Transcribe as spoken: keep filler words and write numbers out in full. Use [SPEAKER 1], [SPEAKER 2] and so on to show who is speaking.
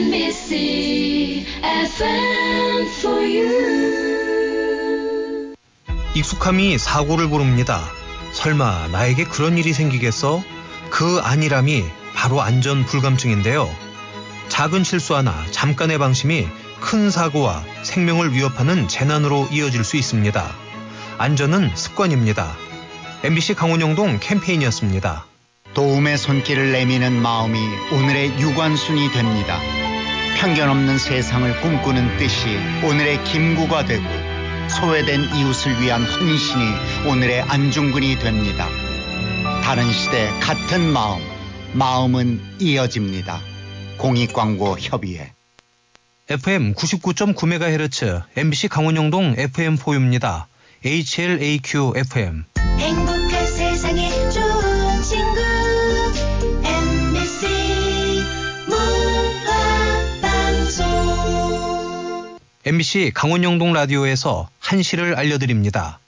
[SPEAKER 1] 엠비씨 에프엠 for you.
[SPEAKER 2] 익숙함이 사고를 부릅니다. 설마 나에게 그런 일이 생기겠어? 그 안일함이 바로 안전 불감증인데요. 작은 실수 하나, 잠깐의 방심이 큰 사고와 생명을 위협하는 재난으로 이어질 수 있습니다. 안전은 습관입니다. 엠비씨 강원영동 캠페인이었습니다.
[SPEAKER 3] 도움의 손길을 내미는 마음이 오늘의 유관순이 됩니다. 편견 없는 세상을 꿈꾸는 뜻이 오늘의 김구가 되고, 소외된 이웃을 위한 헌신이 오늘의 안중근이 됩니다. 다른 시대 같은 마음, 마음은 이어집니다. 공익광고협의회.
[SPEAKER 2] 에프엠 구십구 점 구 메가헤르츠 엠비씨 강원영동 에프엠 포유입니다. 에이치엘에이큐 에프엠.
[SPEAKER 1] 행복한 세상에 좋은 친구 엠비씨 문화방송.
[SPEAKER 2] 엠비씨 강원영동 라디오에서 한시를 알려드립니다.